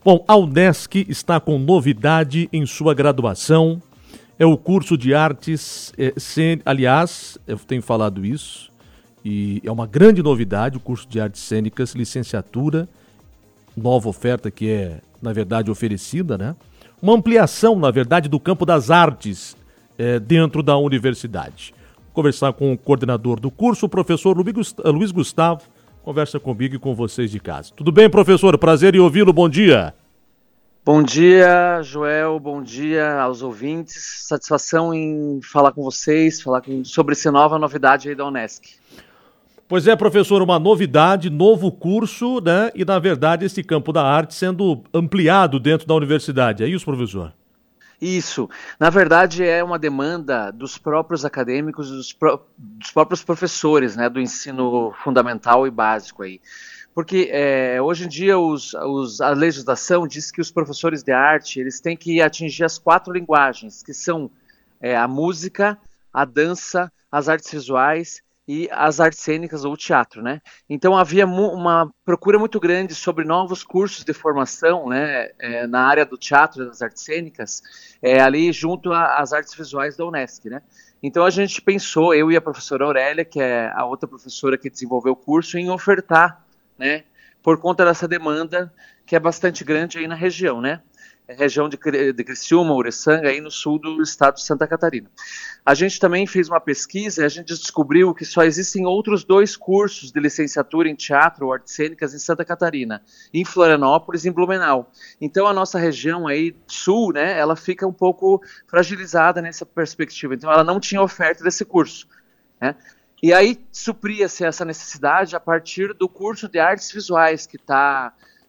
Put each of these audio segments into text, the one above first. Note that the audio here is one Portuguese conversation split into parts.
Bom, a Unesc está com novidade em sua graduação. É o curso de artes, aliás, eu tenho falado isso, e é uma grande novidade o curso de artes cênicas, licenciatura, nova oferta que é, na verdade, oferecida, né? Uma ampliação, na verdade, do campo das artes dentro da universidade. Vou conversar com o coordenador do curso, o professor Luiz Gustavo, conversa comigo e com vocês de casa. Tudo bem, professor? Prazer em ouvi-lo, bom dia. Bom dia, Joel, bom dia aos ouvintes. Satisfação em falar com vocês, sobre essa nova novidade aí da Unesc. Pois é, professor, uma novidade, novo curso, né? E, na verdade, esse campo da arte sendo ampliado dentro da universidade. É isso, professor? Isso. Na verdade, é uma demanda dos próprios acadêmicos, dos próprios professores, né, do ensino fundamental e básico aí. Porque hoje em dia a legislação diz que os professores de arte eles têm que atingir as 4 linguagens, que são a música, a dança, as artes visuais e as artes cênicas ou teatro, né? Então havia uma procura muito grande sobre novos cursos de formação, né, na área do teatro e das artes cênicas, ali junto às artes visuais da Unesc, né? Então a gente pensou, eu e a professora Aurélia, que é a outra professora que desenvolveu o curso, em ofertar, né, por conta dessa demanda que é bastante grande aí na região, né? Região de Criciúma, Uruçanga, aí no sul do estado de Santa Catarina. A gente também fez uma pesquisa e a gente descobriu que só existem outros 2 cursos de licenciatura em teatro ou artes cênicas em Santa Catarina, em Florianópolis e em Blumenau. Então a nossa região aí sul, né, ela fica um pouco fragilizada nessa perspectiva. Então ela não tinha oferta desse curso, né? E aí supria-se essa necessidade a partir do curso de artes visuais, que está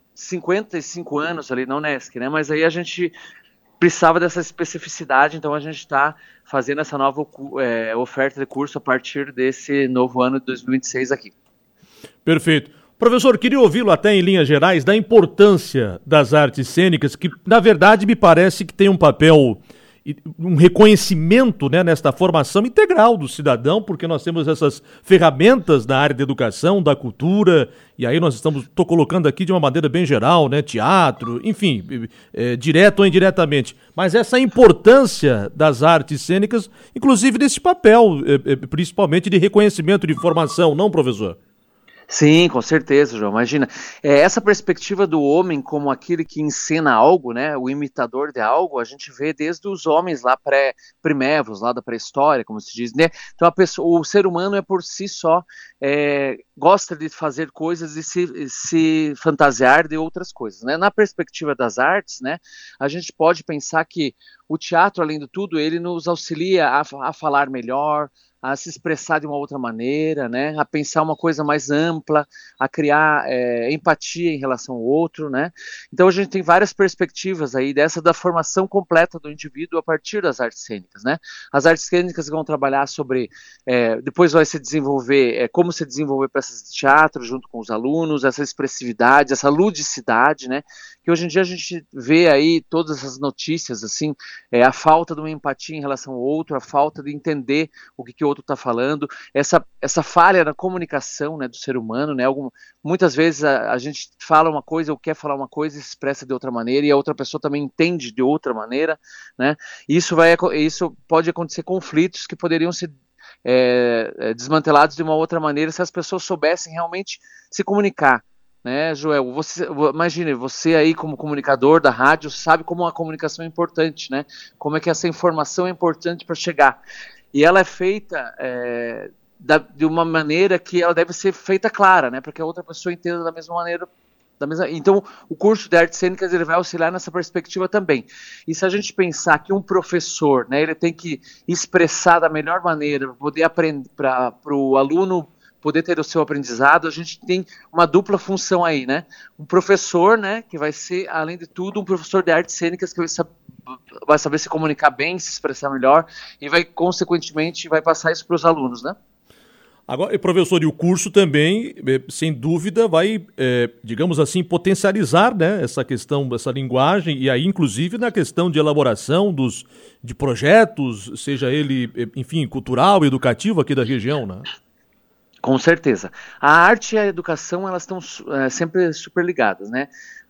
55 anos ali na Unesc, né? Mas aí a gente precisava dessa especificidade, então a gente está fazendo essa nova oferta de curso a partir desse novo ano de 2026 aqui. Perfeito. Professor, queria ouvi-lo até em linhas gerais da importância das artes cênicas, que na verdade me parece que tem um papel, um reconhecimento, né, nesta formação integral do cidadão, porque nós temos essas ferramentas na área da educação, da cultura, e aí estou colocando aqui de uma maneira bem geral, né, teatro, enfim, direto ou indiretamente, mas essa importância das artes cênicas, inclusive desse papel, principalmente de reconhecimento de formação, não, professor? Sim, com certeza, João. Imagina, essa perspectiva do homem como aquele que ensina algo, né, o imitador de algo, a gente vê desde os homens lá primevos, lá da pré-história, como se diz, né? Então o ser humano por si só gosta de fazer coisas e se fantasiar de outras coisas, né? Na perspectiva das artes, né, a gente pode pensar que o teatro, além de tudo, ele nos auxilia a falar melhor, a se expressar de uma outra maneira, né, a pensar uma coisa mais ampla, a criar empatia em relação ao outro, né. Então a gente tem várias perspectivas aí da formação completa do indivíduo a partir das artes cênicas, né. As artes cênicas vão trabalhar sobre, depois vai se desenvolver, como se desenvolver peças de teatro junto com os alunos, essa expressividade, essa ludicidade, né, que hoje em dia a gente vê aí todas essas notícias, assim, a falta de uma empatia em relação ao outro, a falta de entender o que o outro está falando, essa falha na comunicação, né, do ser humano, né, muitas vezes a gente fala uma coisa ou quer falar uma coisa e se expressa de outra maneira e a outra pessoa também entende de outra maneira, né, isso pode acontecer conflitos que poderiam ser desmantelados de uma outra maneira se as pessoas soubessem realmente se comunicar, né, Joel? Imagine, você aí como comunicador da rádio sabe como a comunicação é importante, né? Como é que essa informação é importante para chegar. E ela é feita de uma maneira que ela deve ser feita clara, né? Para que a outra pessoa entenda da mesma maneira. Então, o curso de artes cênicas ele vai auxiliar nessa perspectiva também. E se a gente pensar que um professor, né, ele tem que expressar da melhor maneira, para poder aprender, para o aluno poder ter o seu aprendizado, a gente tem uma dupla função aí, né? Um professor, né, que vai ser, além de tudo, um professor de artes cênicas que vai saber se comunicar bem, se expressar melhor e vai, consequentemente, vai passar isso para os alunos, né? Agora, professor, e o curso também, sem dúvida, vai, digamos assim, potencializar, né, essa questão, essa linguagem, e aí, inclusive, na questão de elaboração de projetos, seja ele, enfim, cultural, educativo aqui da região, né? Com certeza. A arte e a educação, elas estão sempre super ligadas, né?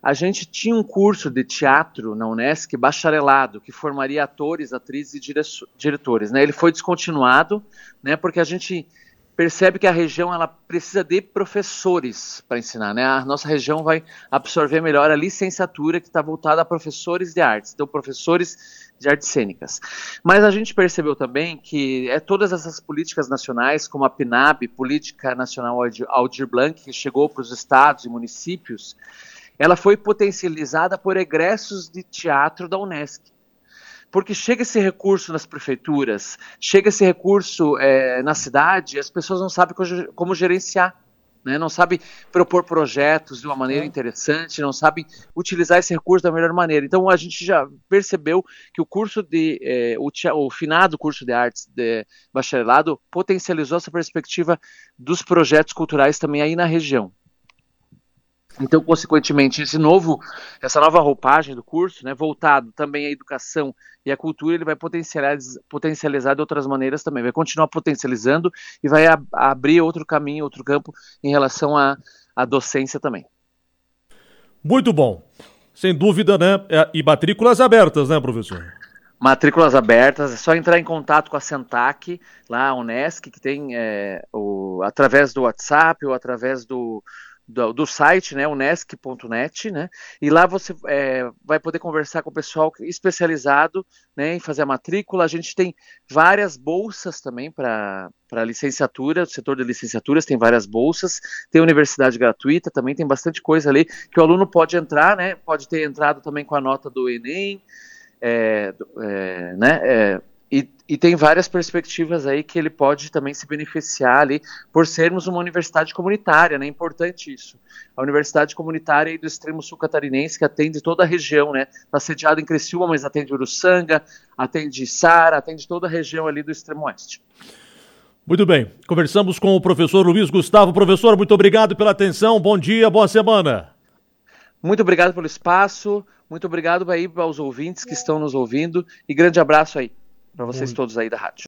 a gente tinha um curso de teatro na Unesc, bacharelado, que formaria atores, atrizes e diretores, né? Ele foi descontinuado, né? Porque a gente percebe que a região ela precisa de professores para ensinar, né? A nossa região vai absorver melhor a licenciatura que está voltada a professores de artes, então professores de artes cênicas. Mas a gente percebeu também que todas essas políticas nacionais, como a PNAB, Política Nacional Aldir Blanc, que chegou para os estados e municípios, ela foi potencializada por egressos de teatro da Unesc. Porque chega esse recurso nas prefeituras, chega esse recurso na cidade, as pessoas não sabem como gerenciar, né? Não sabem propor projetos de uma maneira interessante, não sabem utilizar esse recurso da melhor maneira. Então a gente já percebeu que o curso o finado curso de artes de bacharelado potencializou essa perspectiva dos projetos culturais também aí na região. Então, consequentemente, essa nova roupagem do curso, né, voltado também à educação e à cultura, ele vai potencializar de outras maneiras também, vai continuar potencializando e vai abrir outro caminho, outro campo em relação à docência também. Muito bom. Sem dúvida, né? E matrículas abertas, né, professor? Matrículas abertas, é só entrar em contato com a Sentac, lá a Unesc, que tem através do WhatsApp ou através do site, né, unesc.net, né, e lá você vai poder conversar com o pessoal especializado, né, em fazer a matrícula. A gente tem várias bolsas também para licenciatura, o setor de licenciaturas tem várias bolsas, tem universidade gratuita, também tem bastante coisa ali que o aluno pode entrar, né, pode ter entrado também com a nota do Enem, né, e tem várias perspectivas aí que ele pode também se beneficiar ali por sermos uma universidade comunitária, né? É importante isso. A universidade comunitária aí do extremo sul catarinense, que atende toda a região, né? Está sediada em Criciúma, mas atende Uruçanga, atende Sara, atende toda a região ali do extremo oeste. Muito bem. Conversamos com o professor Luiz Gustavo. Professor, muito obrigado pela atenção. Bom dia, boa semana. Muito obrigado pelo espaço. Muito obrigado aí aos ouvintes que estão nos ouvindo. E grande abraço aí para vocês todos aí da rádio.